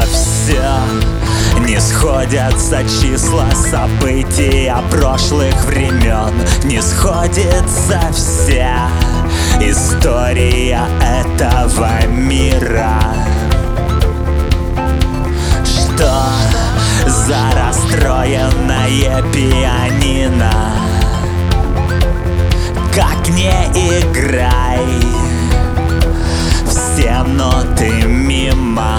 это все. Не сходятся числа события прошлых времен, не сходится вся история этого мира. Что за расстроенное пианино? Как не играй, все ноты мимо.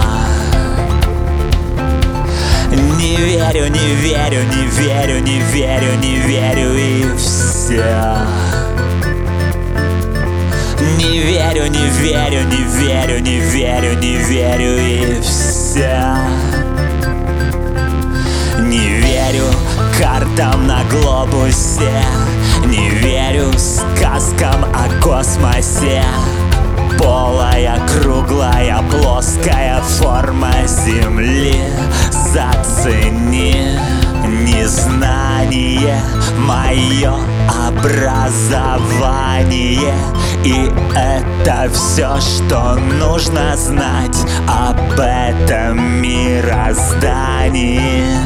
Не верю, не верю, не верю, не верю, не верю и все. Не верю, не верю, не верю, не верю, не верю и все. Не верю картам на глобусе, не верю сказкам о космосе. Полая, круглая, плоская форма Земли. Зацени незнание, мое образование. И это все, что нужно знать об этом мироздании.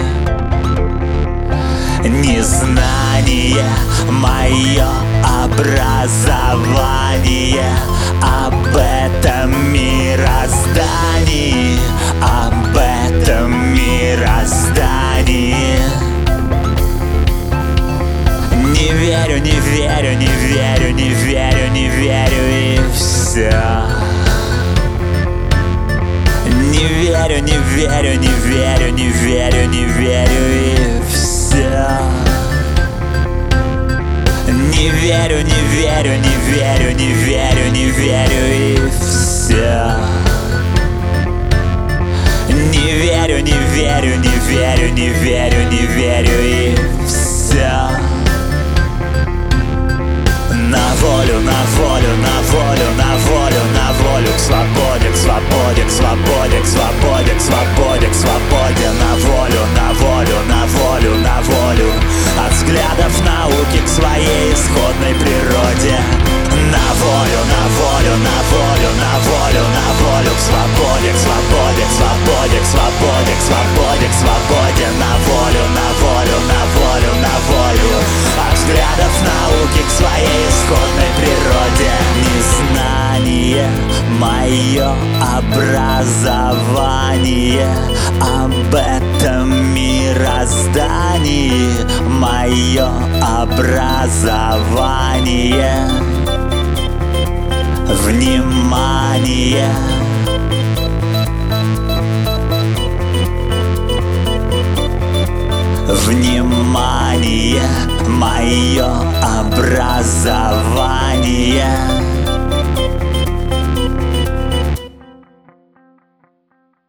Незнание, мое образование об этом мироздании, об этом мироздании. Не верю, не верю, не верю, не верю, не верю и все. Не верю, не верю, не верю, не верю, не верю и все. Не верю, не верю, не верю, не верю, не верю и все. Не верю, не верю, не верю, не верю, не верю и все. На волю, на волю, на волю, на волю, на волю, к свободе, к свободе, к свободе, к свободе, к свободе, к свободе. На волю, на волю, на волю, на волю. От взглядов науки к своей исходной природе. На волю, на волю, на волю, на волю, на волю, к свободе, к свободе, к свободе, к свободе, к свободе, к свободе. На волю, на волю, на волю, на волю. От взглядов науки к своей исходной природе. Незнание, мое образование об этом мироздании, мое образование. Внимание.